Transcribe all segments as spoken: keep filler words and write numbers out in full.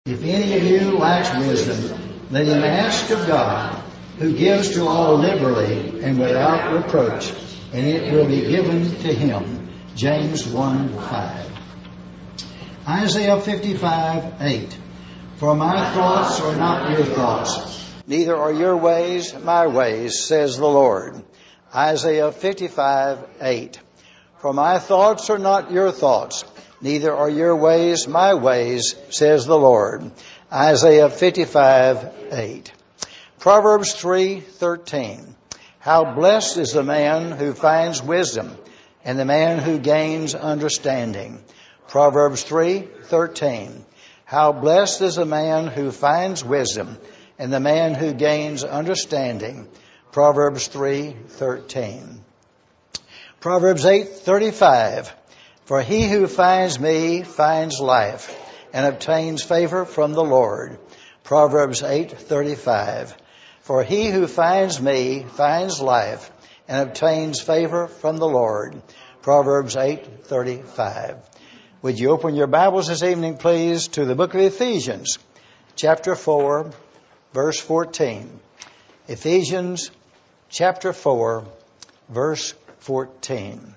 If any of you lacks wisdom, let him ask of God, who gives to all liberally and without reproach, and it will be given to him. James one five. Isaiah fifty-five eight. For my thoughts are not your thoughts, neither are your ways my ways, says the Lord. Isaiah fifty-five eight. For my thoughts are not your thoughts, neither are your ways my ways, says the Lord. Isaiah fifty-five eight. Proverbs three thirteen. How blessed is the man who finds wisdom, and the man who gains understanding. Proverbs three thirteen. How blessed is the man who finds wisdom, and the man who gains understanding. Proverbs three thirteen. Proverbs eight thirty-five. For he who finds me finds life, and obtains favor from the Lord. Proverbs eight thirty-five. For he who finds me finds life, and obtains favor from the Lord. Proverbs eight thirty-five. Would you open your Bibles this evening, please, to the book of Ephesians, chapter four, verse fourteen. Ephesians, chapter four, verse fourteen.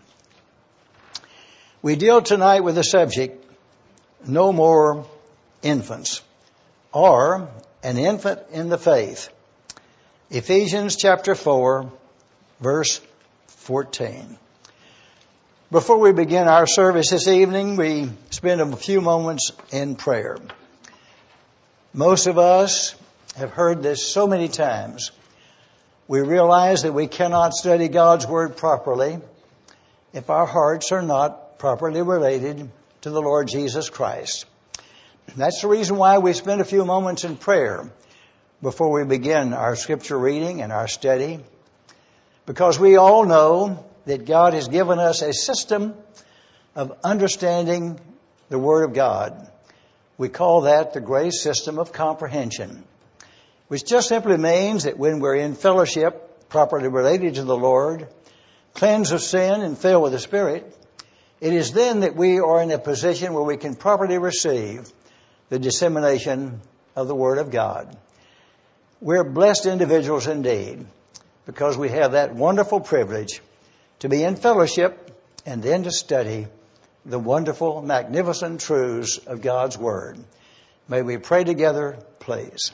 We deal tonight with the subject, no more infants, or an infant in the faith. Ephesians chapter four, verse fourteen. Before we begin our service this evening, we spend a few moments in prayer. Most of us have heard this so many times. We realize that we cannot study God's Word properly if our hearts are not properly related to the Lord Jesus Christ. That's the reason why we spend a few moments in prayer before we begin our scripture reading and our study. Because we all know that God has given us a system of understanding the Word of God. We call that the grace system of comprehension, which just simply means that when we're in fellowship, properly related to the Lord, cleansed of sin and filled with the Spirit, it is then that we are in a position where we can properly receive the dissemination of the Word of God. We're blessed individuals indeed, because we have that wonderful privilege to be in fellowship and then to study the wonderful, magnificent truths of God's Word. May we pray together, please.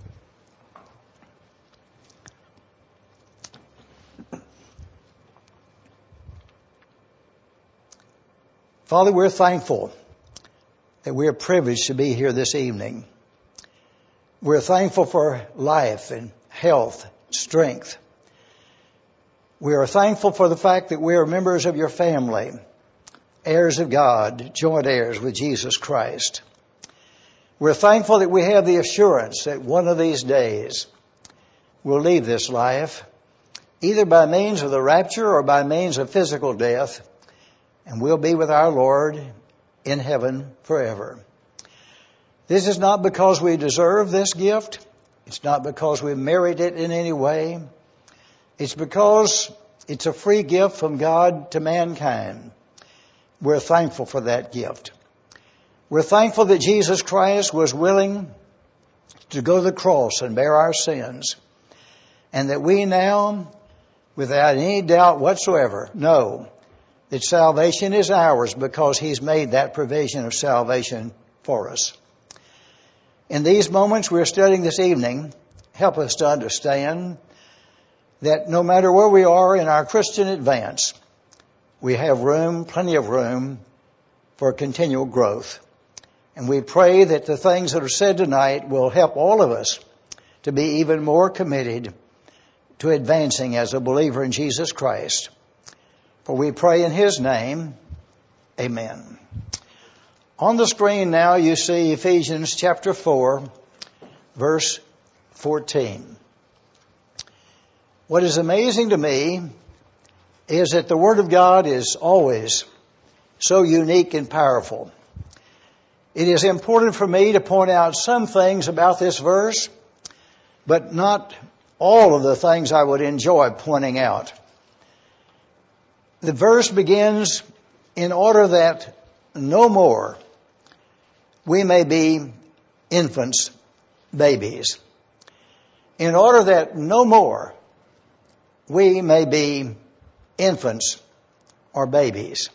Father, we're thankful that we're privileged to be here this evening. We're thankful for life and health, strength. We are thankful for the fact that we are members of your family, heirs of God, joint heirs with Jesus Christ. We're thankful that we have the assurance that one of these days we'll leave this life, either by means of the rapture or by means of physical death, and we'll be with our Lord in heaven forever. This is not because we deserve this gift. It's not because we merit it in any way. It's because it's a free gift from God to mankind. We're thankful for that gift. We're thankful that Jesus Christ was willing to go to the cross and bear our sins, and that we now, without any doubt whatsoever, know that salvation is ours because He's made that provision of salvation for us. In these moments we're studying this evening, help us to understand that no matter where we are in our Christian advance, we have room, plenty of room, for continual growth. And we pray that the things that are said tonight will help all of us to be even more committed to advancing as a believer in Jesus Christ. For we pray in His name, amen. On the screen now you see Ephesians chapter four, verse fourteen. What is amazing to me is that the Word of God is always so unique and powerful. It is important for me to point out some things about this verse, but not all of the things I would enjoy pointing out. The verse begins in order that no more we may be infants, babies, in order that no more we may be infants or babies.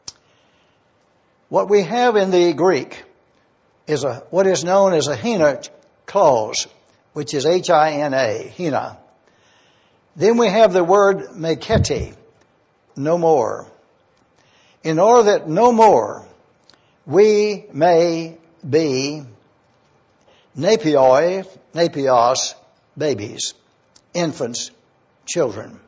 What we have in the Greek is a what is known as a hina clause, which is H I N A, hina. Then we have the word meketi, no more. In order that no more we may be napioi, napios, babies, infants, children.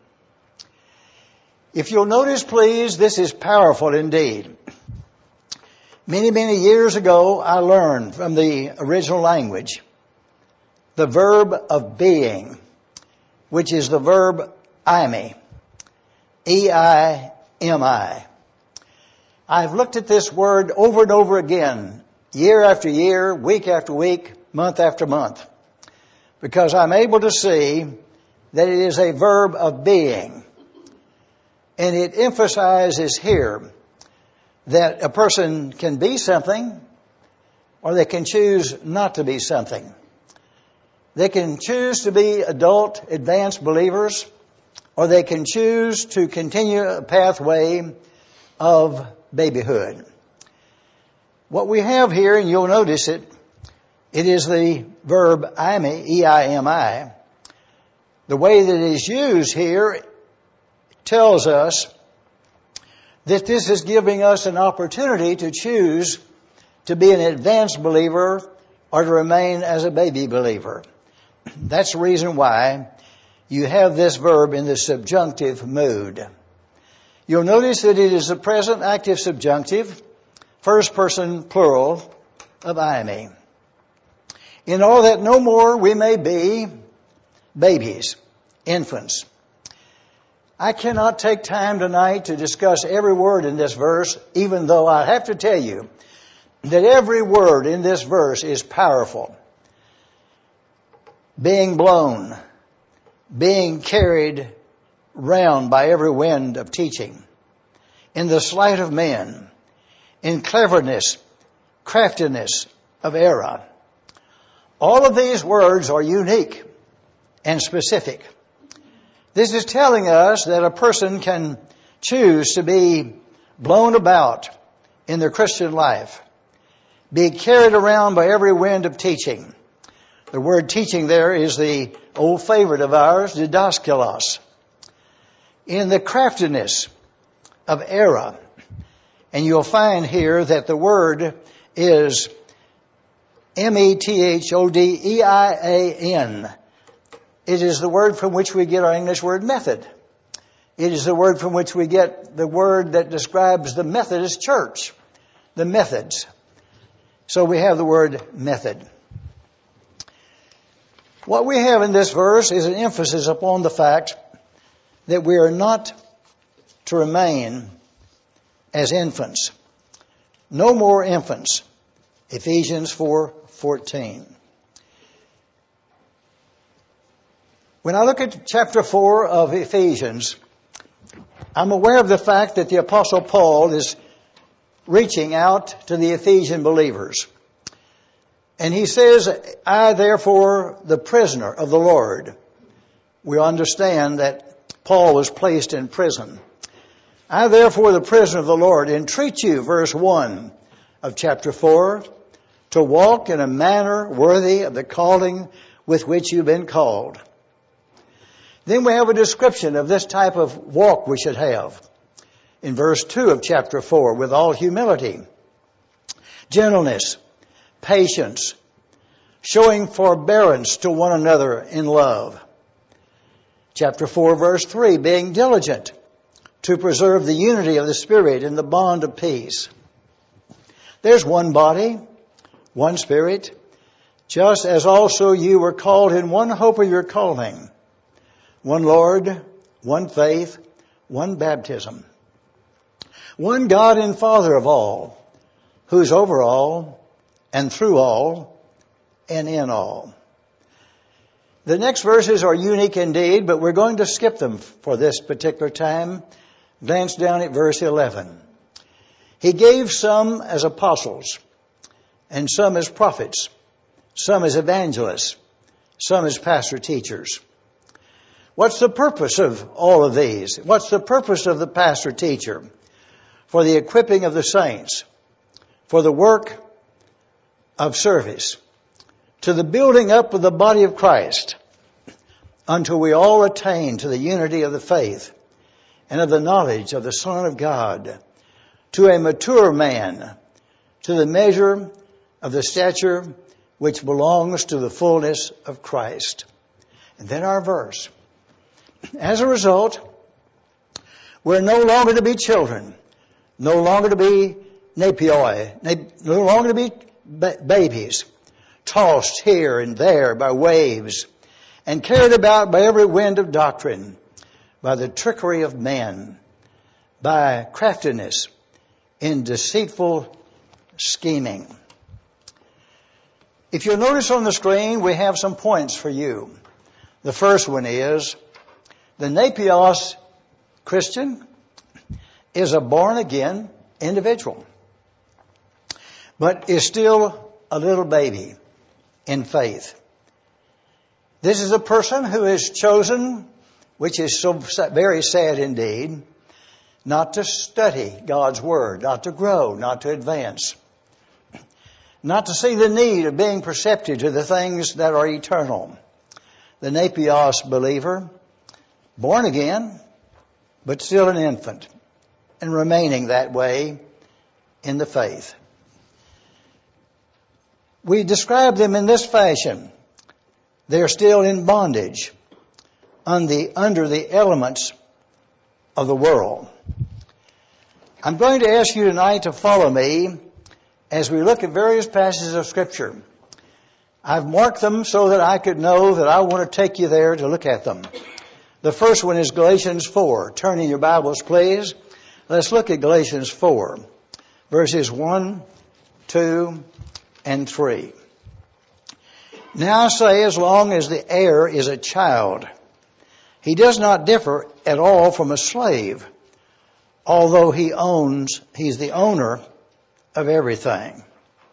If you'll notice, please, this is powerful indeed. Many, many years ago, I learned from the original language the verb of being, which is the verb eimi, E I M I. I've looked at this word over and over again, year after year, week after week, month after month, because I'm able to see that it is a verb of being. And it emphasizes here that a person can be something or they can choose not to be something. They can choose to be adult, advanced believers, or they can choose to continue a pathway of babyhood. What we have here, and you'll notice it, it is the verb eimi, E I M I. The way that it is used here tells us that this is giving us an opportunity to choose to be an advanced believer or to remain as a baby believer. That's the reason why you have this verb in the subjunctive mood. You'll notice that it is the present active subjunctive, first person plural of eimi. In order that no more we may be babies, infants. I cannot take time tonight to discuss every word in this verse, even though I have to tell you that every word in this verse is powerful. Being blown, being carried round by every wind of teaching, in the sleight of men, in cleverness, craftiness of error. All of these words are unique and specific. This is telling us that a person can choose to be blown about in their Christian life, be carried around by every wind of teaching. The word teaching there is the old favorite of ours, didaskalos. In the craftiness of error. And you'll find here that the word is M E T H O D E I A N. It is the word from which we get our English word method. It is the word from which we get the word that describes the Methodist Church, the methods. So we have the word method. What we have in this verse is an emphasis upon the fact that we are not to remain as infants. No more infants. Ephesians four fourteen. When I look at chapter four of Ephesians, I'm aware of the fact that the Apostle Paul is reaching out to the Ephesian believers. And he says, I therefore, the prisoner of the Lord. We understand that Paul was placed in prison. I therefore, the prisoner of the Lord, entreat you, verse one of chapter four, to walk in a manner worthy of the calling with which you've been called. Then we have a description of this type of walk we should have. In verse two of chapter four, with all humility, gentleness, patience, showing forbearance to one another in love. Chapter four, verse three, being diligent to preserve the unity of the Spirit in the bond of peace. There's one body, one Spirit, just as also you were called in one hope of your calling, one Lord, one faith, one baptism, one God and Father of all, who's over all and through all and in all. The next verses are unique indeed, but we're going to skip them for this particular time. Glance down at verse eleven. He gave some as apostles, and some as prophets, some as evangelists, some as pastor teachers. What's the purpose of all of these? What's the purpose of the pastor teacher? For the equipping of the saints, for the work of service, to the building up of the body of Christ, until we all attain to the unity of the faith and of the knowledge of the Son of God, to a mature man, to the measure of the stature which belongs to the fullness of Christ. And then our verse. As a result, we're no longer to be children, no longer to be nepioi, no longer to be babies, tossed here and there by waves, and carried about by every wind of doctrine, by the trickery of men, by craftiness in deceitful scheming. If you'll notice on the screen, we have some points for you. The first one is, the nepios Christian is a born-again individual, but is still a little baby in faith. This is a person who has chosen, which is so very sad indeed, not to study God's Word, not to grow, not to advance, not to see the need of being perceptive to the things that are eternal. The nepios believer, born again, but still an infant, and remaining that way in the faith. We describe them in this fashion. They are still in bondage on the, under the elements of the world. I'm going to ask you tonight to follow me as we look at various passages of Scripture. I've marked them so that I could know that I want to take you there to look at them. The first one is Galatians four. Turn in your Bibles, please. Let's look at Galatians four, verses one, two, and three. Now I say, as long as the heir is a child, he does not differ at all from a slave, although he owns, he's the owner of everything.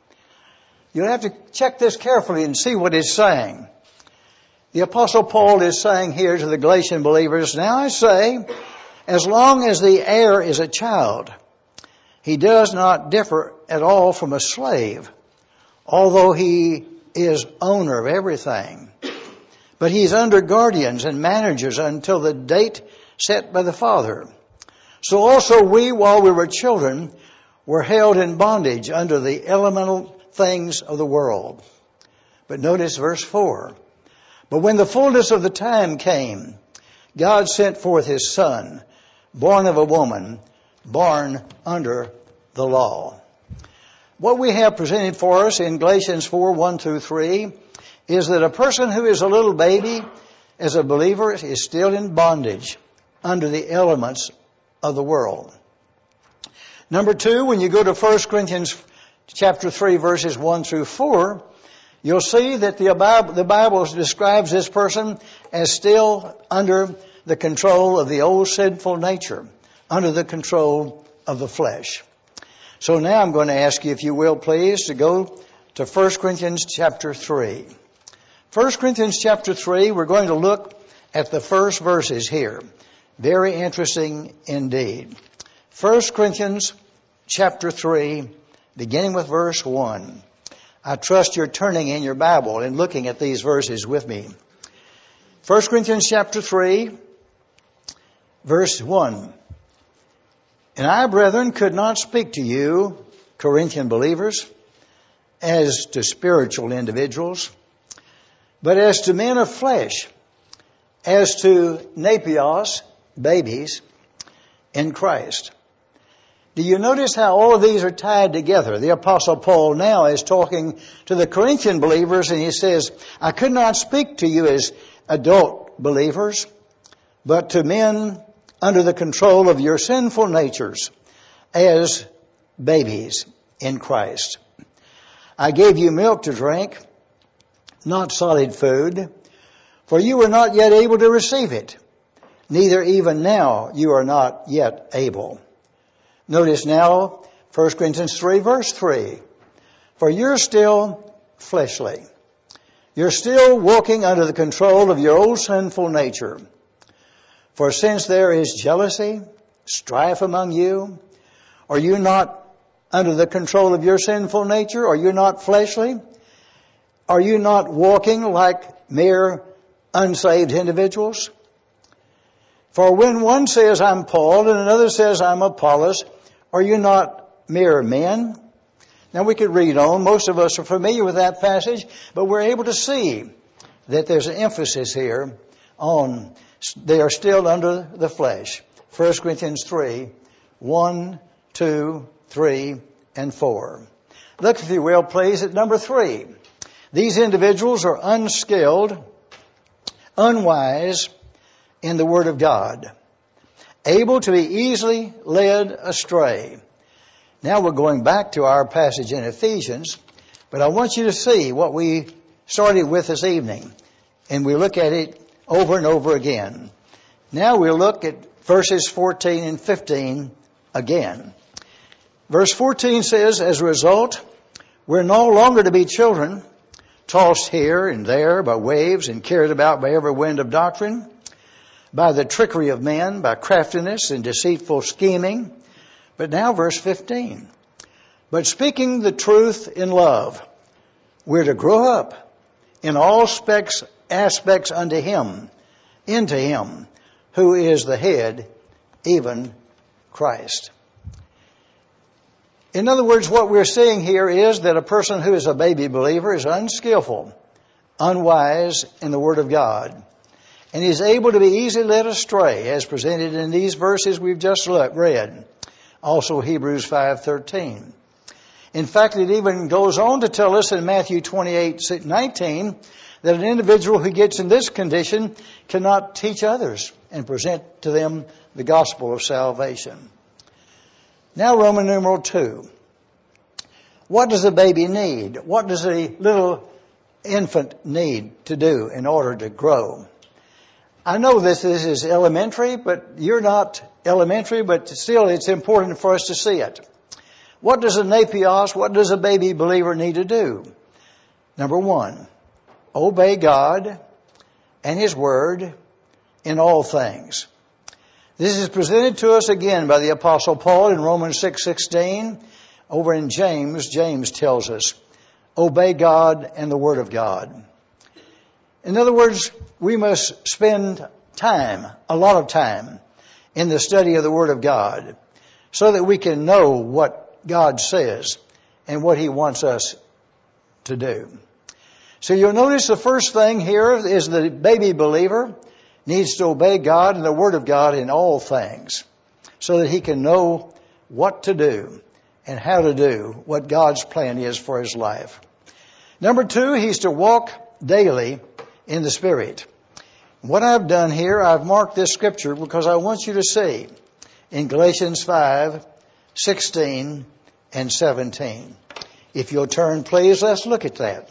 You'll have to check this carefully and see what it's saying. The Apostle Paul is saying here to the Galatian believers, now I say, as long as the heir is a child, he does not differ at all from a slave, although he is owner of everything. But he's under guardians and managers until the date set by the Father. So also we, while we were children, were held in bondage under the elemental things of the world. But notice verse four. But when the fullness of the time came, God sent forth His Son, born of a woman, born under the law. What we have presented for us in Galatians four, one through three, is that a person who is a little baby, as a believer, is still in bondage under the elements of the world. Number two, when you go to First Corinthians chapter three, verses one through four, you'll see that the Bible, the Bible describes this person as still under the control of the old sinful nature, under the control of the flesh. So now I'm going to ask you, if you will, please, to go to First Corinthians chapter three. First Corinthians chapter three, we're going to look at the first verses here. Very interesting indeed. First Corinthians chapter three, beginning with verse one. I trust you're turning in your Bible and looking at these verses with me. First Corinthians chapter three, verse one. And I, brethren, could not speak to you, Corinthian believers, as to spiritual individuals, but as to men of flesh, as to nepios, babies, in Christ. Do you notice how all of these are tied together? The Apostle Paul now is talking to the Corinthian believers, and he says, I could not speak to you as adult believers, but to men under the control of your sinful natures, as babies in Christ. I gave you milk to drink, not solid food, for you were not yet able to receive it. Neither even now you are not yet able. Notice now, First Corinthians three, verse three. For you're still fleshly. You're still walking under the control of your old sinful nature. For since there is jealousy, strife among you, are you not under the control of your sinful nature? Are you not fleshly? Are you not walking like mere unsaved individuals? For when one says, I'm Paul, and another says, I'm Apollos, are you not mere men? Now we could read on. Most of us are familiar with that passage, but we're able to see that there's an emphasis here on they are still under the flesh. First Corinthians three, one, two, three, and four. Look, if you will, please, at number three. These individuals are unskilled, unwise in the Word of God, able to be easily led astray. Now we're going back to our passage in Ephesians, but I want you to see what we started with this evening, and we look at it over and over again. Now we'll look at verses fourteen and fifteen again. Verse fourteen says, as a result, we're no longer to be children, tossed here and there by waves and carried about by every wind of doctrine, by the trickery of men, by craftiness and deceitful scheming. But now verse fifteen. But speaking the truth in love, we're to grow up in all specs, aspects unto Him, into Him, who is the head, even Christ. In other words, what we're seeing here is that a person who is a baby believer is unskillful, unwise in the Word of God, and is able to be easily led astray, as presented in these verses we've just read. Also Hebrews five thirteen. In fact, it even goes on to tell us in Matthew twenty-eight nineteen that an individual who gets in this condition cannot teach others and present to them the gospel of salvation. Now Roman numeral two. What does a baby need? What does a little infant need to do in order to grow? I know this is elementary, but you're not elementary, but still it's important for us to see it. What does a napios, what does a baby believer need to do? Number one, obey God and His Word in all things. This is presented to us again by the Apostle Paul in Romans six sixteen. Over in James, James tells us, obey God and the Word of God. In other words, we must spend time, a lot of time, in the study of the Word of God so that we can know what God says and what He wants us to do. So you'll notice the first thing here is the baby believer needs to obey God and the Word of God in all things so that he can know what to do and how to do what God's plan is for his life. Number two, he's to walk daily in the Spirit. What I've done here, I've marked this scripture because I want you to see in Galatians five sixteen and seventeen. If you'll turn, please, let's look at that.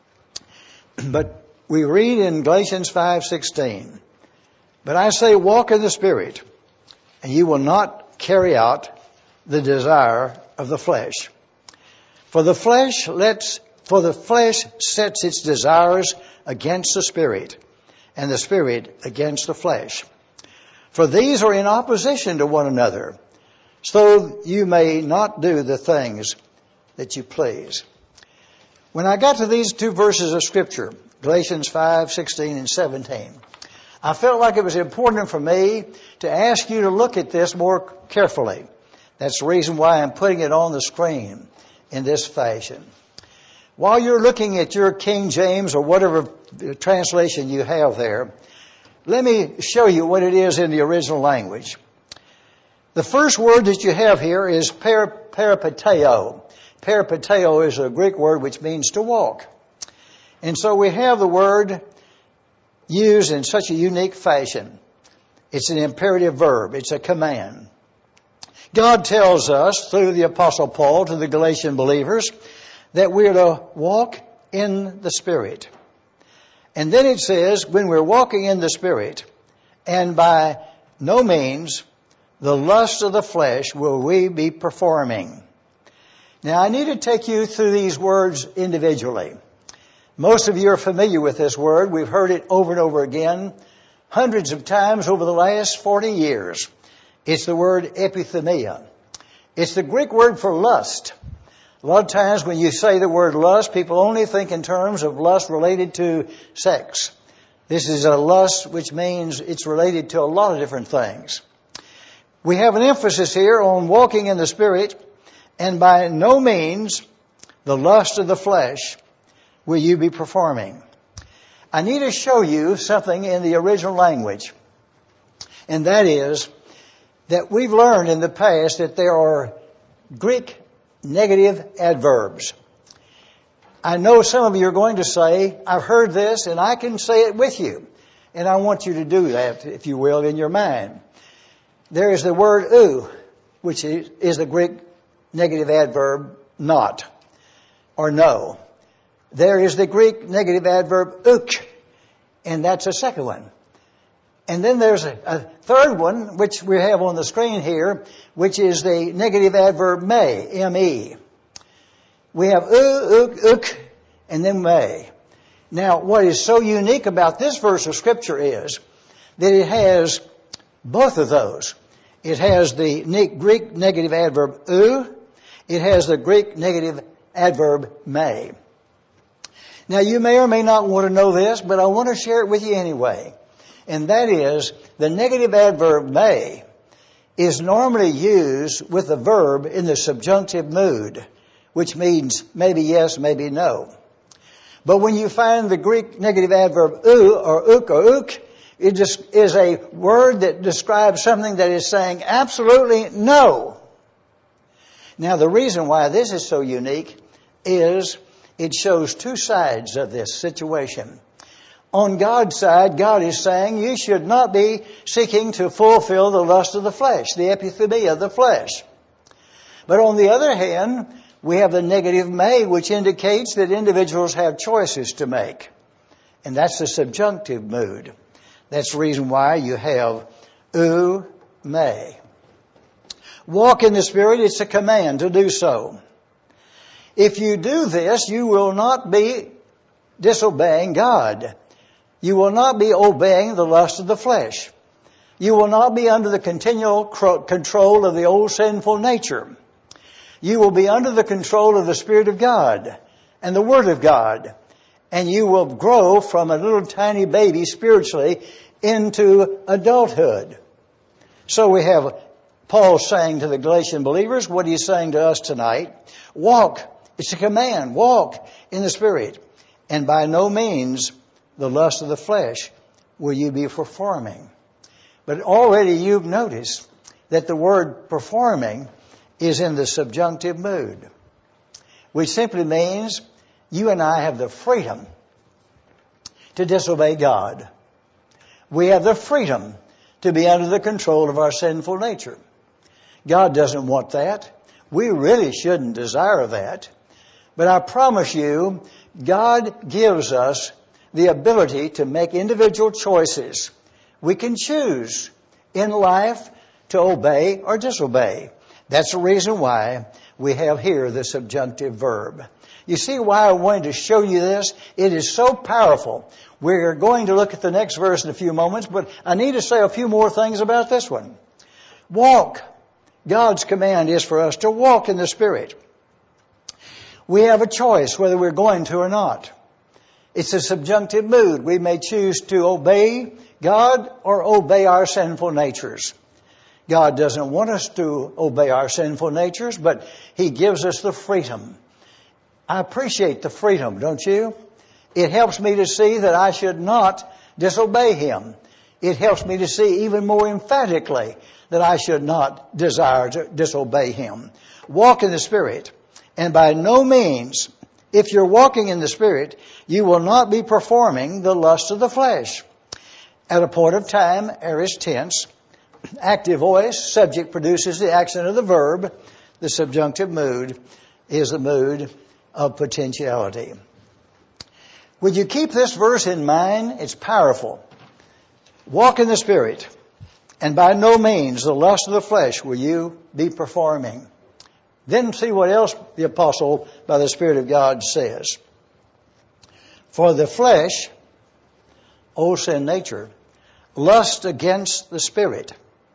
But we read in Galatians five sixteen, but I say walk in the Spirit, and you will not carry out the desire of the flesh. For the flesh lets, for the flesh sets its desires against the Spirit, and the Spirit against the flesh. For these are in opposition to one another, so you may not do the things that you please. When I got to these two verses of Scripture, Galatians five sixteen and seventeen, I felt like it was important for me to ask you to look at this more carefully. That's the reason why I'm putting it on the screen in this fashion. While you're looking at your King James or whatever translation you have there, let me show you what it is in the original language. The first word that you have here is per, peripateo. Peripateo is a Greek word which means to walk. And so we have the word used in such a unique fashion. It's an imperative verb. It's a command. God tells us through the Apostle Paul to the Galatian believers that we're to walk in the Spirit. And then it says, when we're walking in the Spirit, and by no means the lust of the flesh will we be performing. Now I need to take you through these words individually. Most of you are familiar with this word. We've heard it over and over again, hundreds of times over the last forty years. It's the word epithumia. It's the Greek word for lust. A lot of times when you say the word lust, people only think in terms of lust related to sex. This is a lust which means it's related to a lot of different things. We have an emphasis here on walking in the Spirit, and by no means the lust of the flesh will you be performing. I need to show you something in the original language, and that is that we've learned in the past that there are Greek negative adverbs. I know some of you are going to say, I've heard this and I can say it with you. And I want you to do that, if you will, in your mind. There is the word ou, which is, is the Greek negative adverb not or no. There is the Greek negative adverb uk, and that's a second one. And then there's a, a third one, which we have on the screen here, which is the negative adverb may, M-E. We have u, uk, uk, and then may. Now, what is so unique about this verse of Scripture is that it has both of those. It has the Greek negative adverb u. It has the Greek negative adverb may. Now, you may or may not want to know this, but I want to share it with you anyway. And that is, the negative adverb may is normally used with a verb in the subjunctive mood, which means maybe yes, maybe no. But when you find the Greek negative adverb u or uk or uk, it just is a word that describes something that is saying absolutely no. Now, the reason why this is so unique is it shows two sides of this situation. On God's side, God is saying you should not be seeking to fulfill the lust of the flesh, the epithumia of the flesh. But on the other hand, we have the negative may, which indicates that individuals have choices to make. And that's the subjunctive mood. That's the reason why you have ou, may. Walk in the Spirit, it's a command to do so. If you do this, you will not be disobeying God. You will not be obeying the lust of the flesh. You will not be under the continual control of the old sinful nature. You will be under the control of the Spirit of God and the Word of God. And you will grow from a little tiny baby spiritually into adulthood. So we have Paul saying to the Galatian believers what he's saying to us tonight. Walk. It's a command. Walk in the Spirit. And by no means the lust of the flesh will you be performing. But already you've noticed that the word performing is in the subjunctive mood, which simply means you and I have the freedom to disobey God. We have the freedom to be under the control of our sinful nature. God doesn't want that. We really shouldn't desire that. But I promise you, God gives us the ability to make individual choices. We can choose in life to obey or disobey. That's the reason why we have here the subjunctive verb. You see why I wanted to show you this? It is so powerful. We're going to look at the next verse in a few moments, but I need to say a few more things about this one. Walk. God's command is for us to walk in the Spirit. We have a choice whether we're going to or not. It's a subjunctive mood. We may choose to obey God or obey our sinful natures. God doesn't want us to obey our sinful natures, but He gives us the freedom. I appreciate the freedom, don't you? It helps me to see that I should not disobey Him. It helps me to see even more emphatically that I should not desire to disobey Him. Walk in the Spirit. And by no means, if you're walking in the Spirit, you will not be performing the lust of the flesh. At a point of time, aorist tense, active voice, subject produces the action of the verb. The subjunctive mood is the mood of potentiality. Would you keep this verse in mind? It's powerful. Walk in the Spirit, and by no means the lust of the flesh will you be performing. Then see what else the apostle by the Spirit of God says. For the flesh, old sin nature, lusts against the Spirit.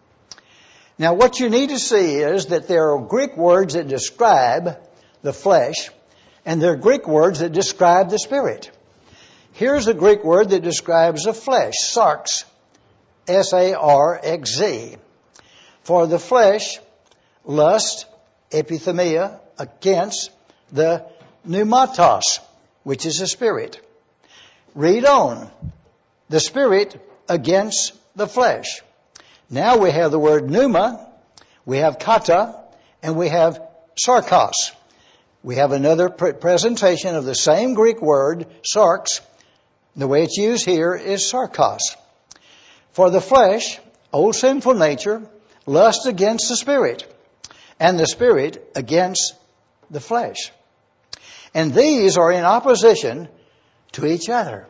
Now what you need to see is that there are Greek words that describe the flesh, and there are Greek words that describe the Spirit. Here's the Greek word that describes the flesh, sarx, S A R X Z. For the flesh, lust, epithemia, against the pneumatos, which is the Spirit. Read on. The Spirit against the flesh. Now we have the word pneuma, we have kata, and we have sarkos. We have another pre- presentation of the same Greek word, sarx. The way it's used here is sarkos. For the flesh, old sinful nature, lusts against the Spirit, and the Spirit against the flesh. And these are in opposition to each other.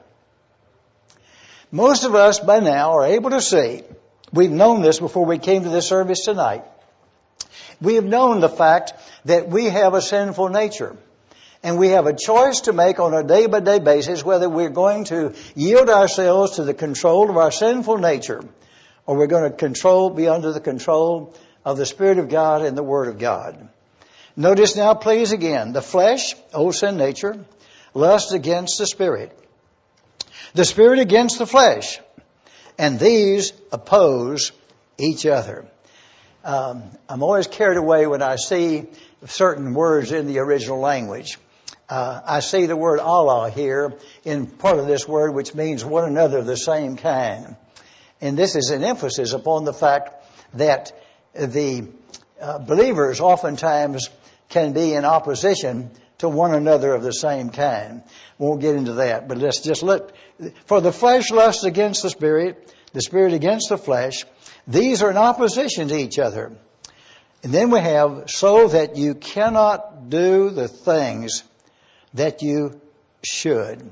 Most of us by now are able to see, we've known this before we came to this service tonight. We have known the fact that we have a sinful nature. And we have a choice to make on a day-by-day basis whether we're going to yield ourselves to the control of our sinful nature or we're going to control, be under the control of the Spirit of God and the Word of God. Notice now, please, again, the flesh, old sin nature, lusts against the Spirit. The Spirit against the flesh. And these oppose each other. Um, I'm always carried away when I see certain words in the original language. Uh, I see the word Allah here in part of this word, which means one another of the same kind. And this is an emphasis upon the fact that the uh, believers oftentimes can be in opposition to one another of the same kind. Won't get into that, but let's just look. For the flesh lusts against the Spirit, the Spirit against the flesh. These are in opposition to each other. And then we have, so that you cannot do the things that you should.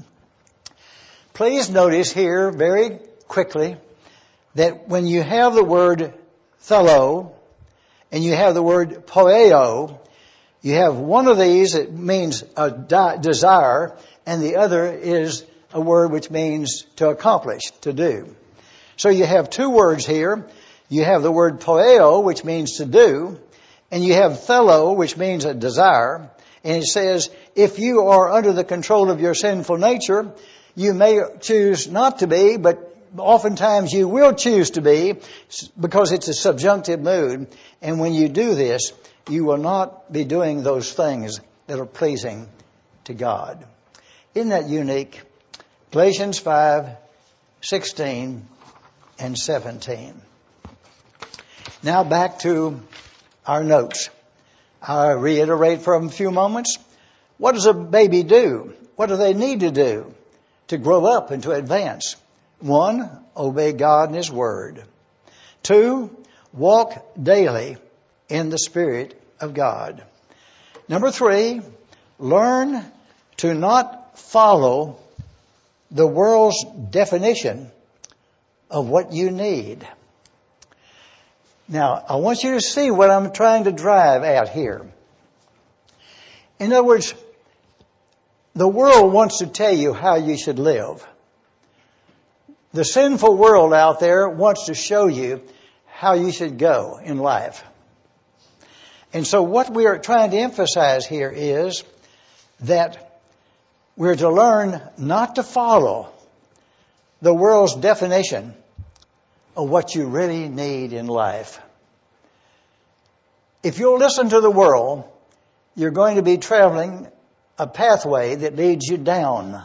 Please notice here very quickly that when you have the word thelo and you have the word poeo, you have one of these that means a di- desire, and the other is a word which means to accomplish, to do. So you have two words here. You have the word poeo, which means to do, and you have thelo, which means a desire. And it says, if you are under the control of your sinful nature, you may choose not to be, but oftentimes you will choose to be because it's a subjunctive mood. And when you do this, you will not be doing those things that are pleasing to God. Isn't that unique? Galatians five, sixteen and seventeen. Now back to our notes. I reiterate for a few moments. What does a baby do? What do they need to do to grow up and to advance? One, obey God and His Word. Two, walk daily in the Spirit of God. Number three, learn to not follow the world's definition of what you need. Now, I want you to see what I'm trying to drive at here. In other words, the world wants to tell you how you should live. The sinful world out there wants to show you how you should go in life. And so what we are trying to emphasize here is that we're to learn not to follow the world's definition of what you really need in life. If you'll listen to the world, you're going to be traveling a pathway that leads you down.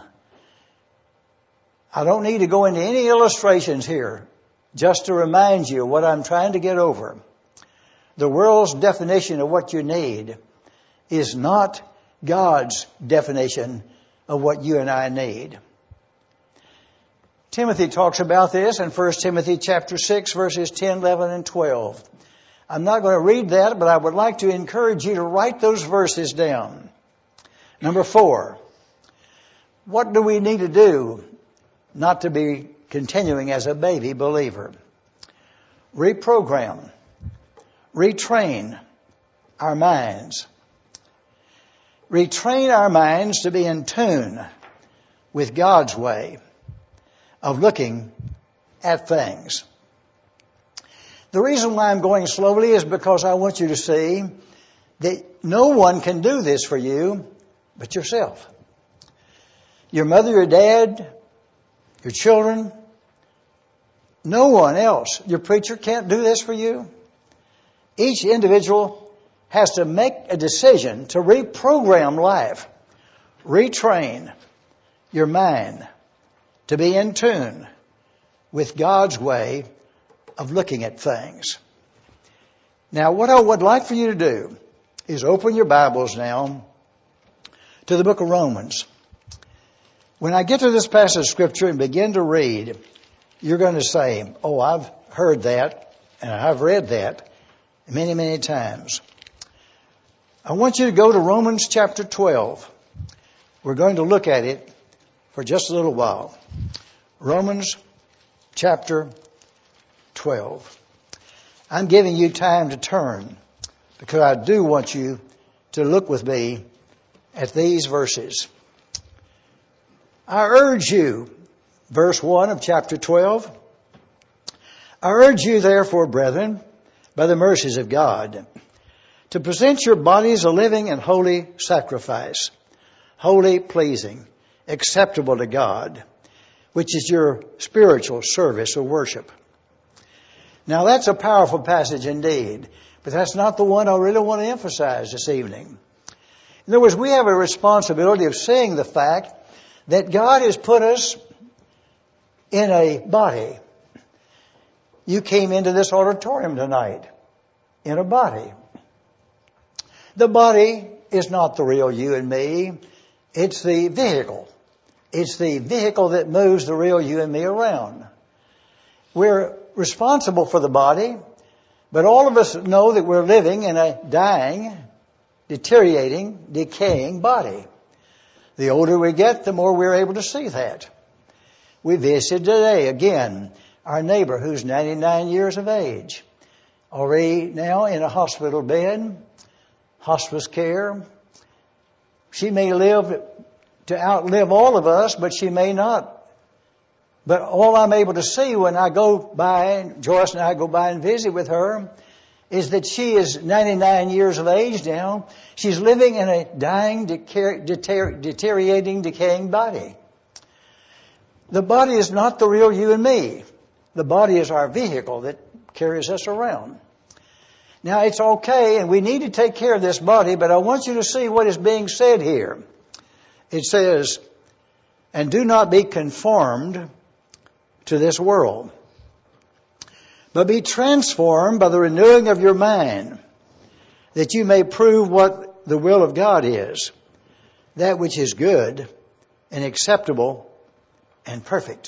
I don't need to go into any illustrations here, just to remind you what I'm trying to get over. The world's definition of what you need is not God's definition of what you and I need. Timothy talks about this in First Timothy chapter six, verses ten, eleven, and twelve. I'm not going to read that, but I would like to encourage you to write those verses down. Number four, what do we need to do not to be continuing as a baby believer? Reprogram, retrain our minds. Retrain our minds to be in tune with God's way of looking at things. The reason why I'm going slowly is because I want you to see that no one can do this for you but yourself. Your mother, your dad, your children, no one else. Your preacher can't do this for you. Each individual has to make a decision to reprogram life, retrain your mind to be in tune with God's way of looking at things. Now, what I would like for you to do is open your Bibles now to the book of Romans. When I get to this passage of Scripture and begin to read, you're going to say, oh, I've heard that and I've read that many, many times. I want you to go to Romans chapter twelve. We're going to look at it for just a little while. Romans chapter twelve. I'm giving you time to turn because I do want you to look with me at these verses. I urge you, verse one of chapter twelve, I urge you therefore, brethren, by the mercies of God, to present your bodies a living and holy sacrifice, holy, pleasing, acceptable to God, which is your spiritual service or worship. Now that's a powerful passage indeed, but that's not the one I really want to emphasize this evening. In other words, we have a responsibility of seeing the fact that God has put us in a body. You came into this auditorium tonight in a body. The body is not the real you and me. It's the vehicle. It's the vehicle that moves the real you and me around. We're responsible for the body, but all of us know that we're living in a dying, deteriorating, decaying body. The older we get, the more we're able to see that. We visited today, again, our neighbor who's ninety-nine years of age, already now in a hospital bed, hospice care. She may live to outlive all of us, but she may not. But all I'm able to see when I go by, Joyce and I go by and visit with her, is that she is ninety-nine years of age now. She's living in a dying, deteriorating, decaying body. The body is not the real you and me. The body is our vehicle that carries us around. Now, it's okay, and we need to take care of this body, but I want you to see what is being said here. It says, and do not be conformed to this world, but be transformed by the renewing of your mind, that you may prove what the will of God is, that which is good and acceptable and perfect.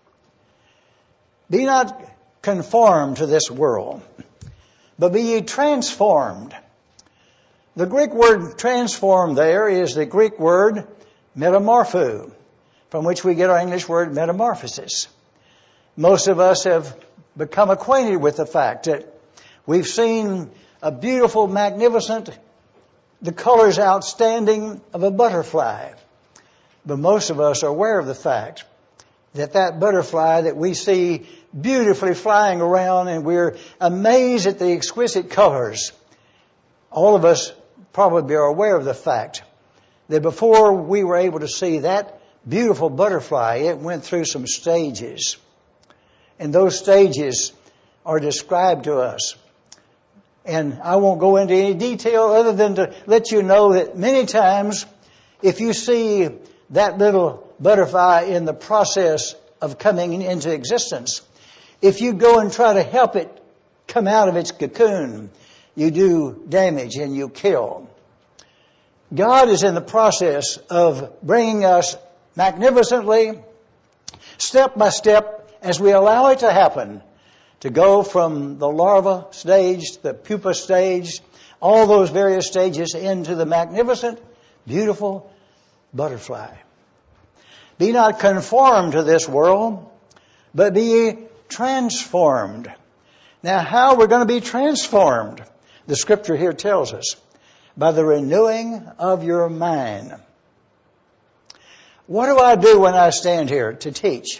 Be not conformed to this world, but be ye transformed. The Greek word transform there is the Greek word metamorpho, from which we get our English word metamorphosis. Most of us have become acquainted with the fact that we've seen a beautiful, magnificent, the colors outstanding of a butterfly. But most of us are aware of the fact that that butterfly that we see beautifully flying around and we're amazed at the exquisite colors, all of us probably are aware of the fact that before we were able to see that beautiful butterfly, it went through some stages. And those stages are described to us. And I won't go into any detail other than to let you know that many times if you see that little butterfly in the process of coming into existence, if you go and try to help it come out of its cocoon, you do damage and you kill. God is in the process of bringing us magnificently, step by step, as we allow it to happen, to go from the larva stage, the pupa stage, all those various stages into the magnificent, beautiful butterfly. Be not conformed to this world, but be ye transformed. Now, how we're going to be transformed? The Scripture here tells us, by the renewing of your mind. What do I do when I stand here to teach?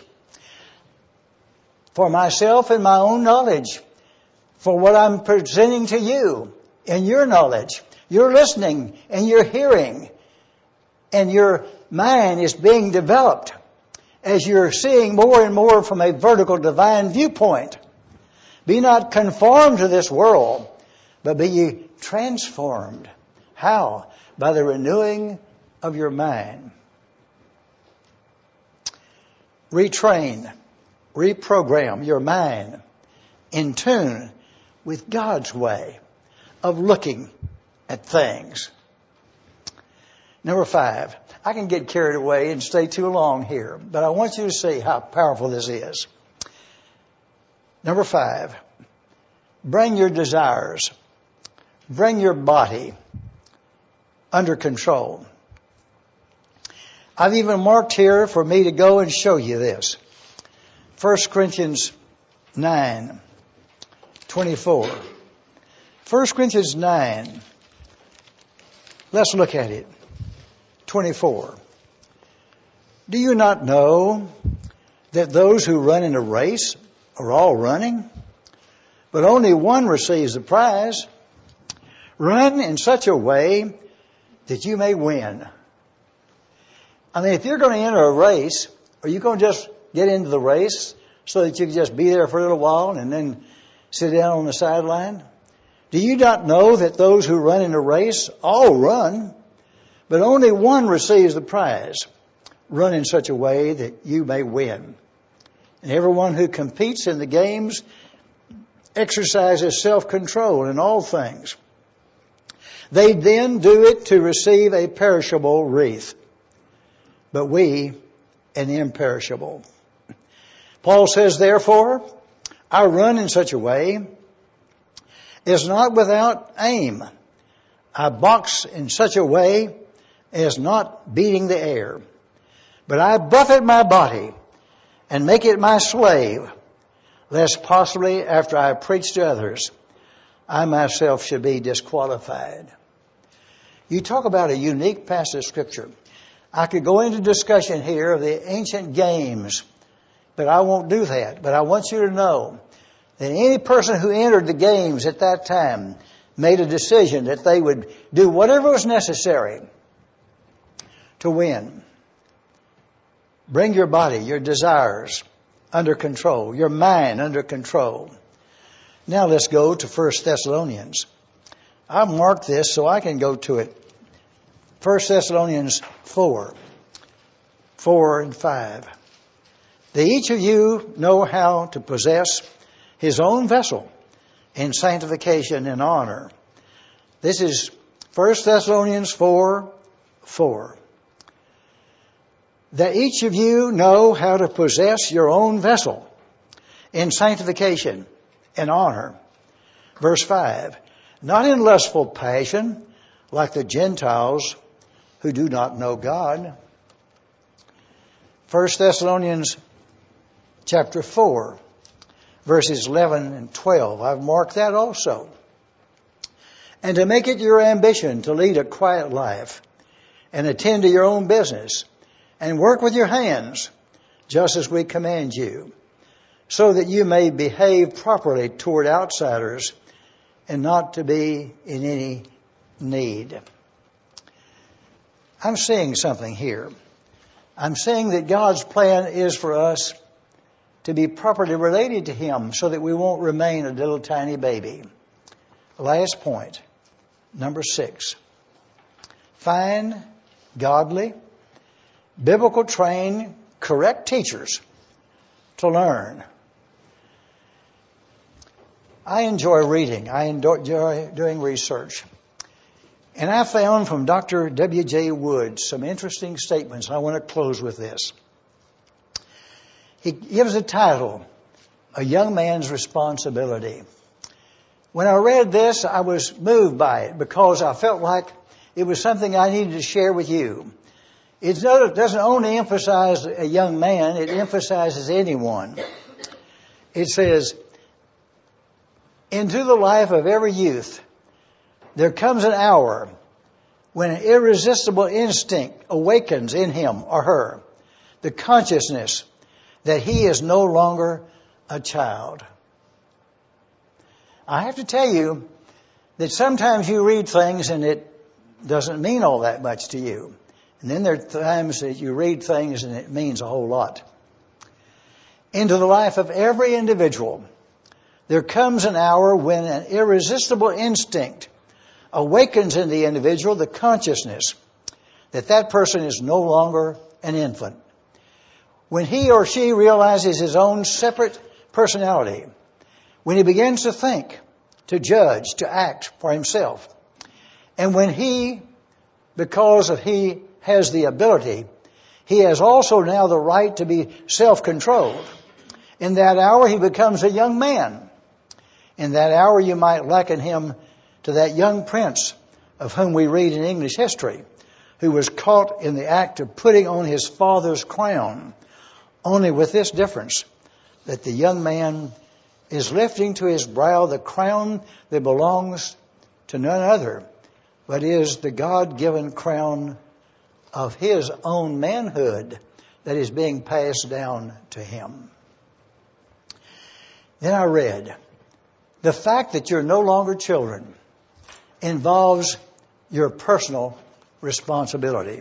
For myself and my own knowledge, for what I'm presenting to you and your knowledge. You're listening and you're hearing, and your mind is being developed as you're seeing more and more from a vertical divine viewpoint. Be not conformed to this world, but be ye transformed. How? By the renewing of your mind. Retrain, reprogram your mind in tune with God's way of looking at things. Number five, I can get carried away and stay too long here, but I want you to see how powerful this is. Number five, bring your desires, bring your body under control. I've even marked here for me to go and show you this. First Corinthians nine twenty-four. First Corinthians nine. Let's look at it. twenty-four. Do you not know that those who run in a race are all running, but only one receives the prize? Run in such a way that you may win. I mean, if you're going to enter a race, are you going to just get into the race so that you can just be there for a little while and then sit down on the sideline? Do you not know that those who run in a race all run, but only one receives the prize? Run in such a way that you may win. And everyone who competes in the games exercises self-control in all things. They then do it to receive a perishable wreath, but we an imperishable. Paul says, therefore, I run in such a way as not without aim. I box in such a way as not beating the air. But I buffet my body and make it my slave, lest possibly after I preach to others, I myself should be disqualified. You talk about a unique passage of Scripture. I could go into discussion here of the ancient games, but I won't do that. But I want you to know that any person who entered the games at that time made a decision that they would do whatever was necessary to win. Bring your body, your desires under control, your mind under control. Now let's go to First Thessalonians. I've marked this so I can go to it. First Thessalonians four, four and five. That each of you know how to possess his own vessel in sanctification and honor. This is First Thessalonians four, four. That each of you know how to possess your own vessel in sanctification and honor. Verse five. Not in lustful passion, like the Gentiles who do not know God. First Thessalonians chapter four, verses eleven and twelve. I've marked that also. And to make it your ambition to lead a quiet life and attend to your own business and work with your hands, just as we command you, so that you may behave properly toward outsiders and not to be in any need. I'm seeing something here. I'm saying that God's plan is for us to be properly related to Him so that we won't remain a little tiny baby. Last point, number six. Find godly, biblical trained, correct teachers to learn. I enjoy reading. I enjoy doing research. And I found from Doctor W J Woods some interesting statements. I want to close with this. He gives a title, A Young Man's Responsibility. When I read this, I was moved by it because I felt like it was something I needed to share with you. It doesn't only emphasize a young man, it emphasizes anyone. It says, into the life of every youth, there comes an hour when an irresistible instinct awakens in him or her the consciousness that he is no longer a child. I have to tell you that sometimes you read things and it doesn't mean all that much to you. And then there are times that you read things and it means a whole lot. Into the life of every individual, there comes an hour when an irresistible instinct awakens in the individual the consciousness that that person is no longer an infant. When he or she realizes his own separate personality, when he begins to think, to judge, to act for himself, and when he, because of he has the ability, he has also now the right to be self-controlled. In that hour, he becomes a young man. In that hour, you might liken him to that young prince of whom we read in English history, who was caught in the act of putting on his father's crown, only with this difference, that the young man is lifting to his brow the crown that belongs to none other, but is the God-given crown of his own manhood that is being passed down to him. Then I read, the fact that you're no longer children involves your personal responsibility.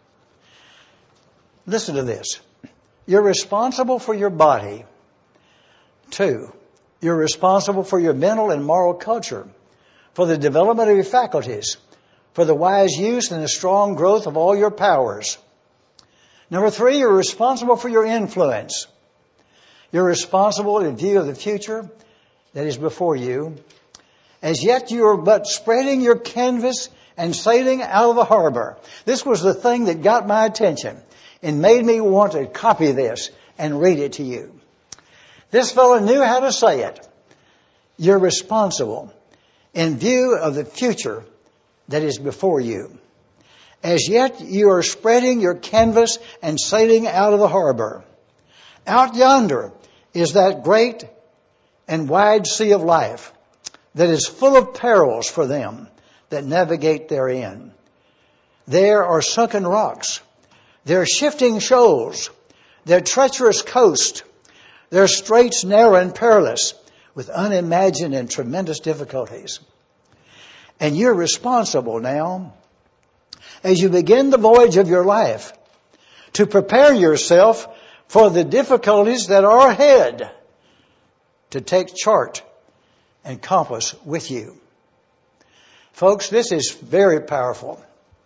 Listen to this. You're responsible for your body. Two, you're responsible for your mental and moral culture, for the development of your faculties, for the wise use and the strong growth of all your powers. Number three, you're responsible for your influence. You're responsible in view of the future that is before you. As yet you are but spreading your canvas and sailing out of the harbor. This was the thing that got my attention and made me want to copy this and read it to you. This fellow knew how to say it. You're responsible in view of the future that is before you. As yet you are spreading your canvas and sailing out of the harbor. Out yonder is that great and wide sea of life that is full of perils for them that navigate therein. There are sunken rocks. There are shifting shoals. There are treacherous coasts. There are straits narrow and perilous with unimagined and tremendous difficulties. And you're responsible now, as you begin the voyage of your life, to prepare yourself for the difficulties that are ahead, to take chart and compass with you. Folks, this is very powerful.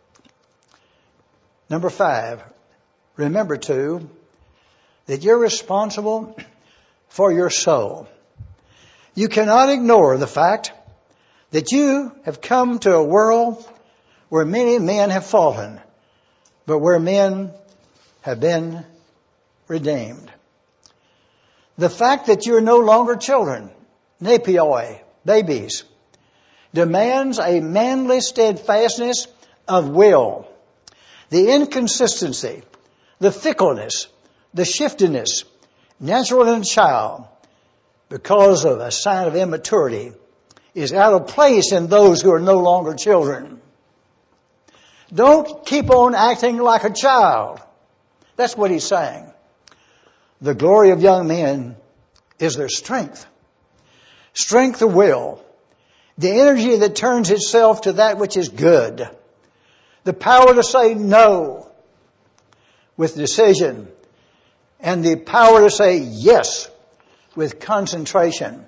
Number five, remember too, that you're responsible for your soul. You cannot ignore the fact that you have come to a world where many men have fallen, but where men have been redeemed. The fact that you're no longer children, nepioi, babies, demands a manly steadfastness of will. The inconsistency, the fickleness, the shiftiness, natural in a child, because of a sign of immaturity, is out of place in those who are no longer children. Don't keep on acting like a child. That's what he's saying. The glory of young men is their strength. Strength of will. The energy that turns itself to that which is good. The power to say no with decision. And the power to say yes with concentration.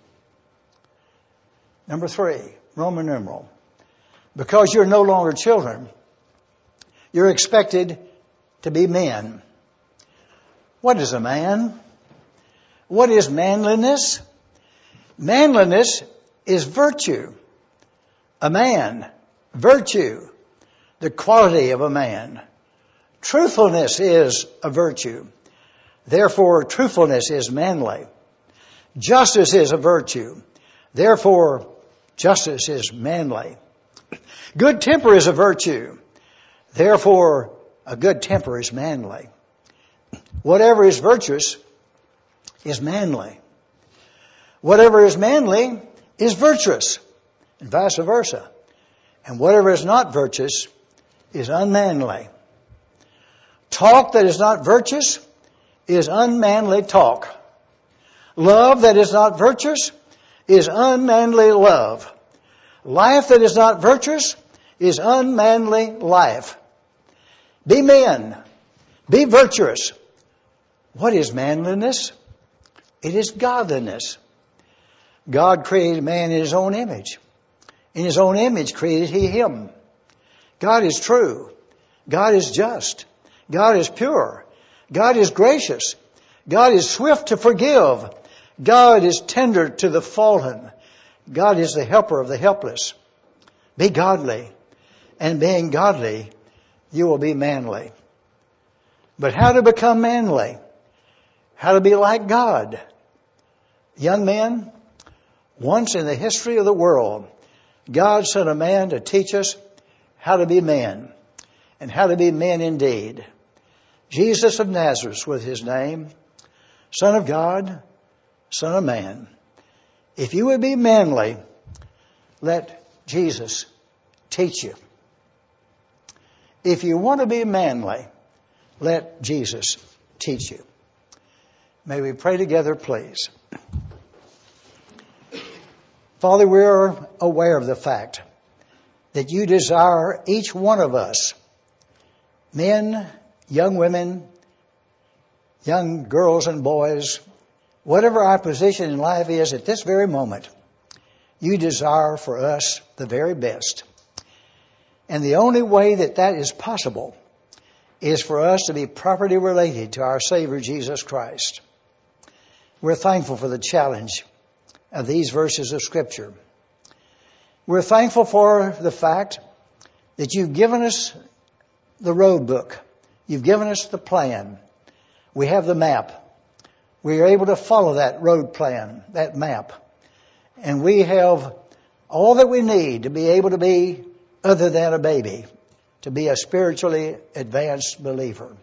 Number three, Roman numeral. Because you're no longer children, you're expected to be men. What is a man? What is manliness? Manliness is virtue. A man, virtue, the quality of a man. Truthfulness is a virtue. Therefore, truthfulness is manly. Justice is a virtue. Therefore, justice is manly. Good temper is a virtue. Therefore, a good temper is manly. Whatever is virtuous is manly. Whatever is manly is virtuous, and vice versa. And whatever is not virtuous is unmanly. Talk that is not virtuous is unmanly talk. Love that is not virtuous is unmanly love. Life that is not virtuous is unmanly life. Be men. Be virtuous. What is manliness? It is godliness. God created man in His own image. In His own image created He him. God is true. God is just. God is pure. God is gracious. God is swift to forgive. God is tender to the fallen. God is the helper of the helpless. Be godly. And being godly, you will be manly. But how to become manly? How to be like God? Young men, once in the history of the world, God sent a man to teach us how to be men, and how to be men indeed. Jesus of Nazareth was His name, Son of God, Son of Man. If you would be manly, let Jesus teach you. If you want to be manly, let Jesus teach you. May we pray together, please. Father, we are aware of the fact that You desire each one of us, men, young women, young girls and boys, whatever our position in life is at this very moment, You desire for us the very best. And the only way that that is possible is for us to be properly related to our Savior Jesus Christ. We're thankful for the challenge of these verses of Scripture. We're thankful for the fact that You've given us the road book. You've given us the plan. We have the map. We are able to follow that road plan, that map. And we have all that we need to be able to be other than a baby, to be a spiritually advanced believer.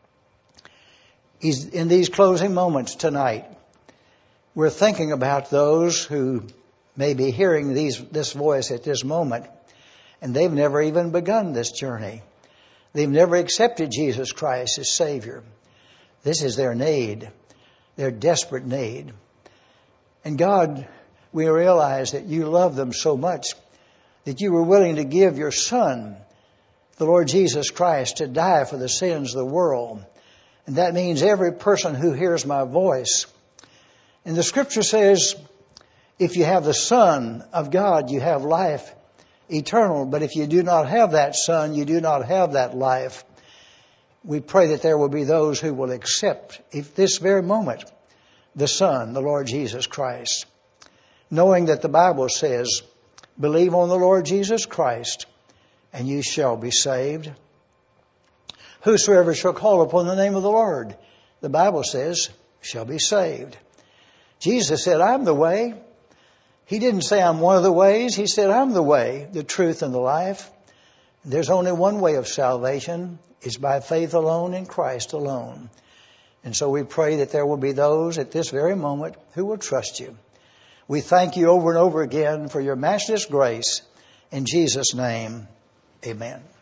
In these closing moments tonight, we're thinking about those who may be hearing these, this voice at this moment, and they've never even begun this journey. They've never accepted Jesus Christ as Savior. This is their need, their desperate need. And God, we realize that You love them so much that You were willing to give Your Son, the Lord Jesus Christ, to die for the sins of the world. And that means every person who hears my voice. And the Scripture says, if you have the Son of God, you have life eternal. But if you do not have that Son, you do not have that life. We pray that there will be those who will accept, if this very moment, the Son, the Lord Jesus Christ. Knowing that the Bible says, believe on the Lord Jesus Christ, and you shall be saved. Whosoever shall call upon the name of the Lord, the Bible says, shall be saved. Jesus said, I'm the way. He didn't say I'm one of the ways. He said, I'm the way, the truth, and the life. There's only one way of salvation. It's by faith alone in Christ alone. And so we pray that there will be those at this very moment who will trust You. We thank You over and over again for Your matchless grace. In Jesus' name, amen.